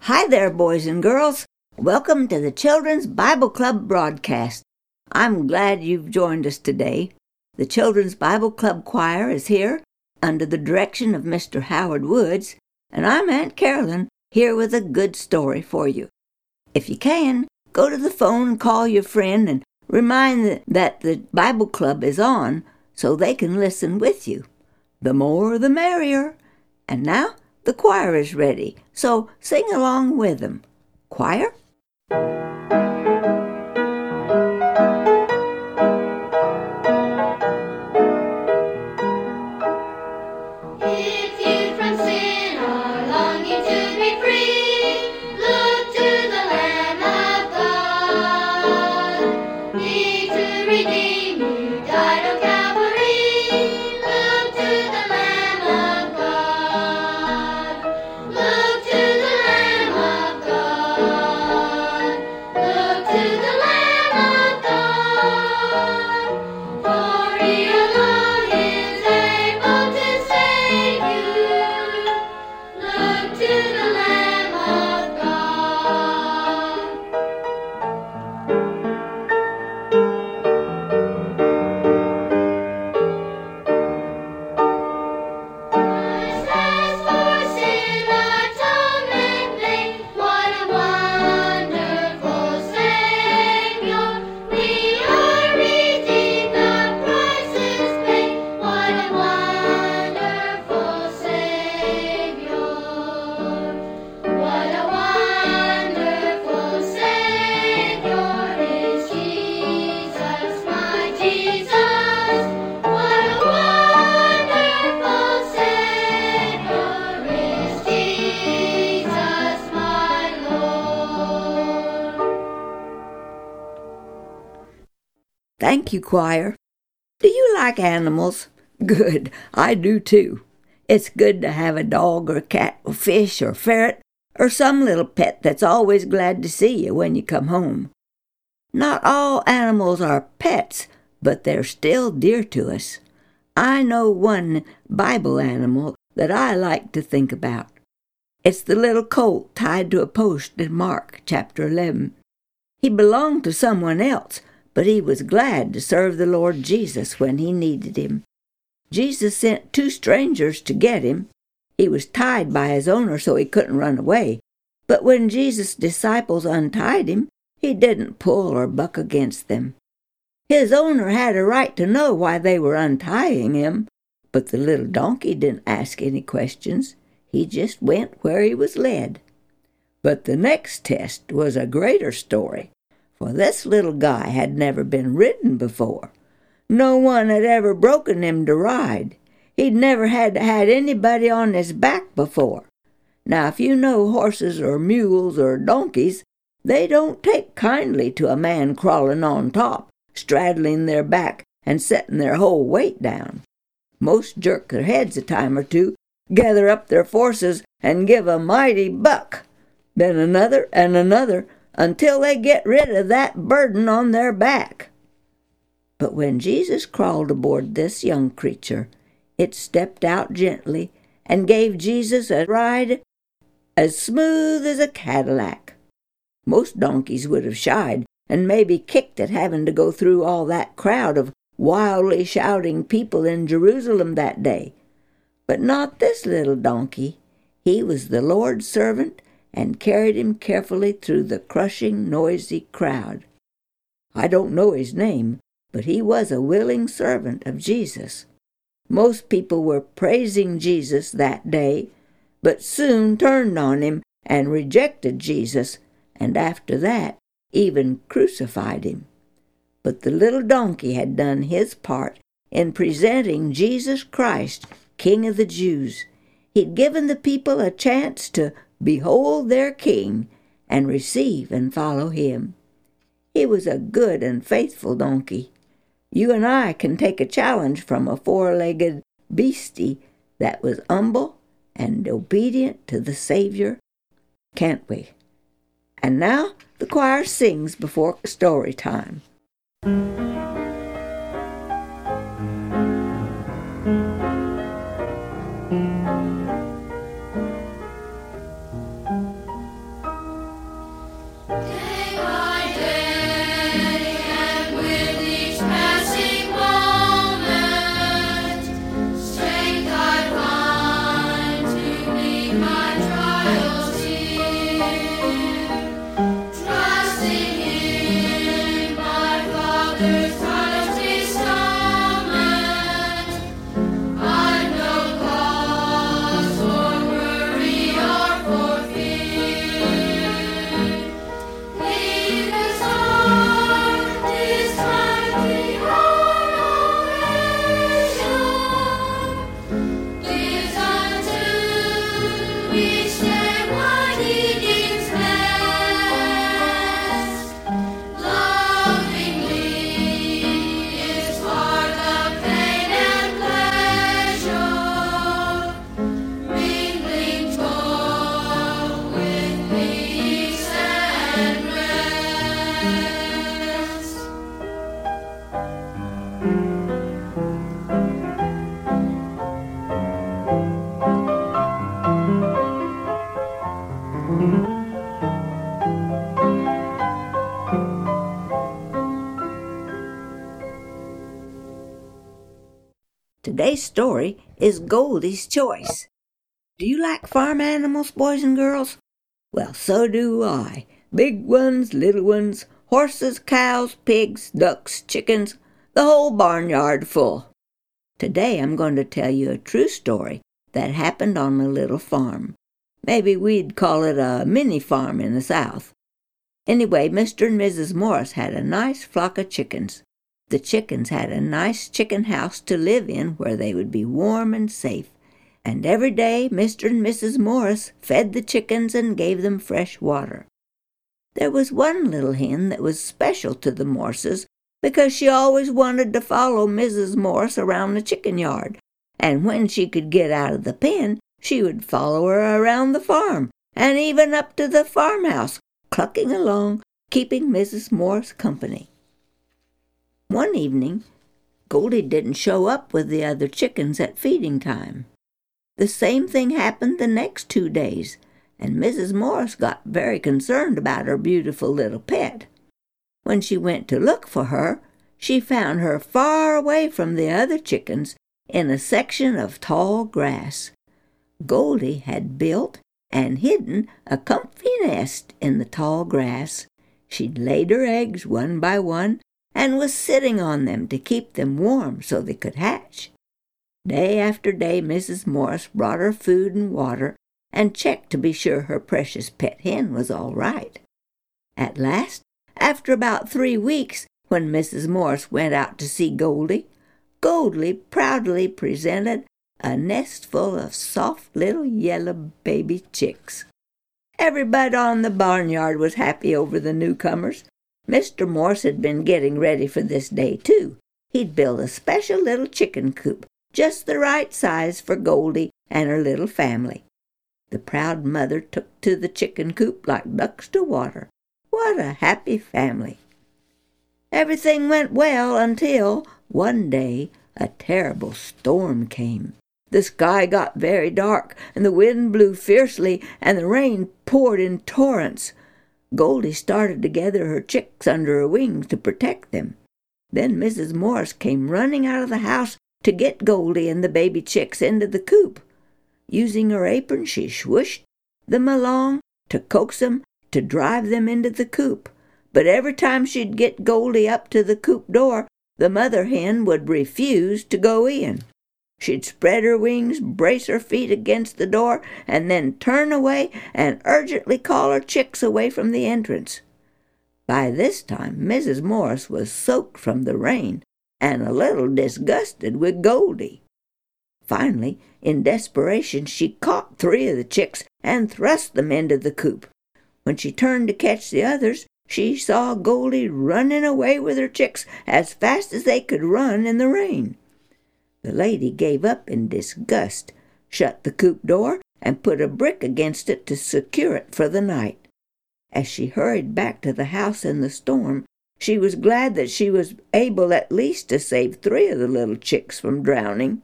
Hi there, boys and girls. Welcome to the Children's Bible Club broadcast. I'm glad you've joined us today. The Children's Bible Club choir is here under the direction of Mr. Howard Woods, and I'm Aunt Carolyn here with a good story for you. If you can, go to the phone and call your friend and remind them that the Bible Club is on so they can listen with you. The more the merrier. And now, the choir is ready, so sing along with them. Choir? Thank you, choir. Do you like animals? Good, I do too. It's good to have a dog or a cat or fish or ferret or some little pet that's always glad to see you when you come home. Not all animals are pets, but they're still dear to us. I know one Bible animal that I like to think about. It's the little colt tied to a post in Mark chapter 11. He belonged to someone else, but he was glad to serve the Lord Jesus when he needed him. Jesus sent 2 strangers to get him. He was tied by his owner so he couldn't run away. But when Jesus' disciples untied him, he didn't pull or buck against them. His owner had a right to know why they were untying him, but the little donkey didn't ask any questions. He just went where he was led. But the next test was a greater story. For this little guy had never been ridden before. No one had ever broken him to ride. He'd never had anybody on his back before. Now, if you know horses or mules or donkeys, they don't take kindly to a man crawling on top, straddling their back and setting their whole weight down. Most jerk their heads a time or two, gather up their forces, and give a mighty buck. Then another and another, until they get rid of that burden on their back. But when Jesus crawled aboard this young creature, it stepped out gently and gave Jesus a ride as smooth as a Cadillac. Most donkeys would have shied and maybe kicked at having to go through all that crowd of wildly shouting people in Jerusalem that day. But not this little donkey. He was the Lord's servant and carried him carefully through the crushing, noisy crowd. I don't know his name, but he was a willing servant of Jesus. Most people were praising Jesus that day, but soon turned on him and rejected Jesus, and after that even crucified him. But the little donkey had done his part in presenting Jesus Christ, King of the Jews. He'd given the people a chance to behold their King and receive and follow him. He was a good and faithful donkey. You and I can take a challenge from a 4-legged beastie that was humble and obedient to the Savior, can't we? And now the choir sings before story time. Today's story is Goldie's Choice. Do you like farm animals, boys and girls? Well, so do I. Big ones, little ones, horses, cows, pigs, ducks, chickens, the whole barnyard full. Today I'm going to tell you a true story that happened on a little farm. Maybe we'd call it a mini farm in the South. Anyway, Mr. and Mrs. Morris had a nice flock of chickens. The chickens had a nice chicken house to live in where they would be warm and safe. And every day Mr. and Mrs. Morris fed the chickens and gave them fresh water. There was one little hen that was special to the Morrises because she always wanted to follow Mrs. Morris around the chicken yard, and when she could get out of the pen, she would follow her around the farm and even up to the farmhouse, clucking along, keeping Mrs. Morris company. One evening, Goldie didn't show up with the other chickens at feeding time. The same thing happened the next 2 days, and Mrs. Morris got very concerned about her beautiful little pet. When she went to look for her, she found her far away from the other chickens in a section of tall grass. Goldie had built and hidden a comfy nest in the tall grass. She'd laid her eggs one by one and was sitting on them to keep them warm so they could hatch. Day after day Mrs. Morris brought her food and water and checked to be sure her precious pet hen was all right. At last, after about 3 weeks, when Mrs. Morris went out to see Goldie, Goldie proudly presented a nest full of soft little yellow baby chicks. Everybody on the barnyard was happy over the newcomers. Mr. Morris had been getting ready for this day, too. He'd built a special little chicken coop, just the right size for Goldie and her little family. The proud mother took to the chicken coop like ducks to water. What a happy family! Everything went well until, one day, a terrible storm came. The sky got very dark, and the wind blew fiercely, and the rain poured in torrents. Goldie started to gather her chicks under her wings to protect them. Then Mrs. Morris came running out of the house to get Goldie and the baby chicks into the coop. Using her apron, she swooshed them along to coax them to drive them into the coop. But every time she'd get Goldie up to the coop door, the mother hen would refuse to go in. She'd spread her wings, brace her feet against the door, and then turn away and urgently call her chicks away from the entrance. By this time, Mrs. Morris was soaked from the rain and a little disgusted with Goldie. Finally, in desperation, she caught 3 of the chicks and thrust them into the coop. When she turned to catch the others, she saw Goldie running away with her chicks as fast as they could run in the rain. The lady gave up in disgust, shut the coop door, and put a brick against it to secure it for the night. As she hurried back to the house in the storm, she was glad that she was able at least to save 3 of the little chicks from drowning.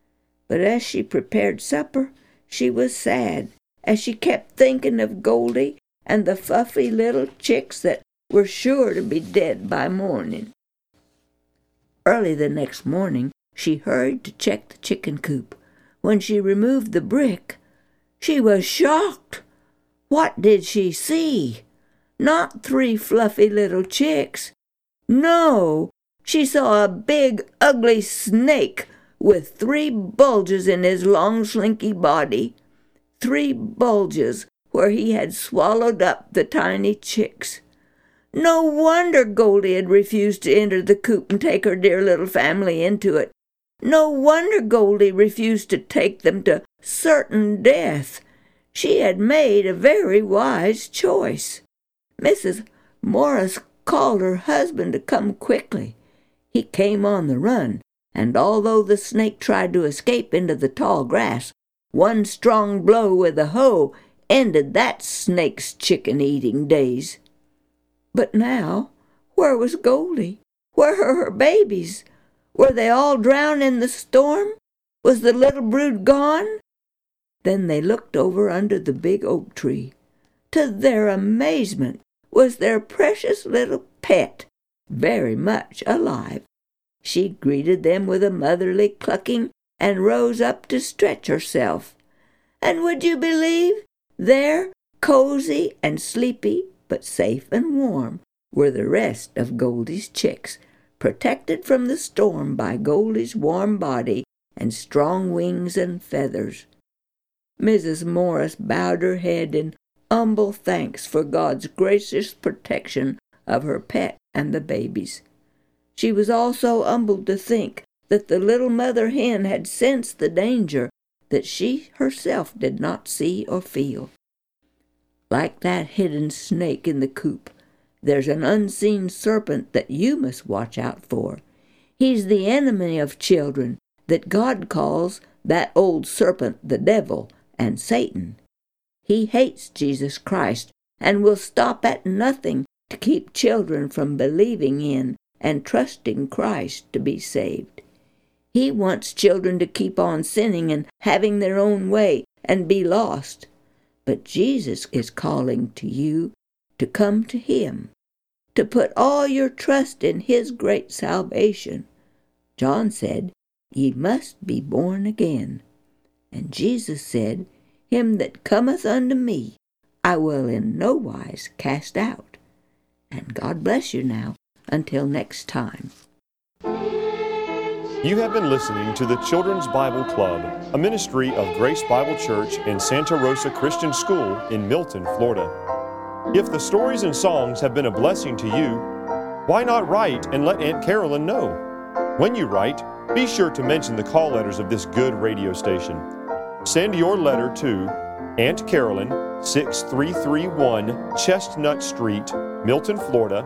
But as she prepared supper, she was sad, as she kept thinking of Goldie and the fluffy little chicks that were sure to be dead by morning. Early the next morning, she hurried to check the chicken coop. When she removed the brick, She was shocked. What did she see? Not 3 fluffy little chicks. No, she saw a big, ugly snake with 3 bulges in his long, slinky body. 3 bulges where he had swallowed up the tiny chicks. No wonder Goldie had refused to enter the coop and take her dear little family into it. No wonder Goldie refused to take them to certain death. She had made a very wise choice. Mrs. Morris called her husband to come quickly. He came on the run, and although the snake tried to escape into the tall grass, one strong blow with a hoe ended that snake's chicken-eating days. But now, where was Goldie? Where were her babies? Were they all drowned in the storm? Was the little brood gone? Then they looked over under the big oak tree. To their amazement was their precious little pet, very much alive. She greeted them with a motherly clucking and rose up to stretch herself. And would you believe, there, cozy and sleepy, but safe and warm, were the rest of Goldie's chicks, protected from the storm by Goldie's warm body and strong wings and feathers. Mrs. Morris bowed her head in humble thanks for God's gracious protection of her pet and the babies. She was also humbled to think that the little mother hen had sensed the danger that she herself did not see or feel. Like that hidden snake in the coop, there's an unseen serpent that you must watch out for. He's the enemy of children that God calls that old serpent the devil and Satan. He hates Jesus Christ and will stop at nothing to keep children from believing in and trusting Christ to be saved. He wants children to keep on sinning and having their own way and be lost. But Jesus is calling to you to come to Him, to put all your trust in His great salvation. John said, "Ye must be born again." And Jesus said, "Him that cometh unto me, I will in no wise cast out." And God bless you now, until next time. You have been listening to the Children's Bible Club, a ministry of Grace Bible Church and Santa Rosa Christian School in Milton, Florida. If the stories and songs have been a blessing to you, why not write and let Aunt Carolyn know? When you write, be sure to mention the call letters of this good radio station. Send your letter to Aunt Carolyn, 6331 Chestnut Street, Milton, Florida,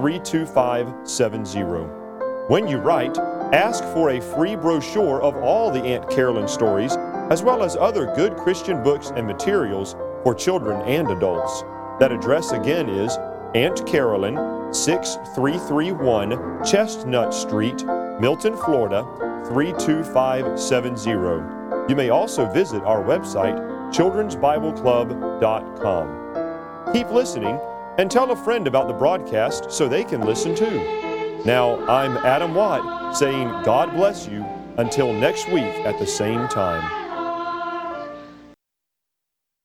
32570. When you write, ask for a free brochure of all the Aunt Carolyn stories, as well as other good Christian books and materials for children and adults. That address again is Aunt Carolyn, 6331 Chestnut Street, Milton, Florida, 32570. You may also visit our website, childrensbibleclub.com. Keep listening and tell a friend about the broadcast so they can listen too. Now, I'm Adam Watt saying God bless you until next week at the same time.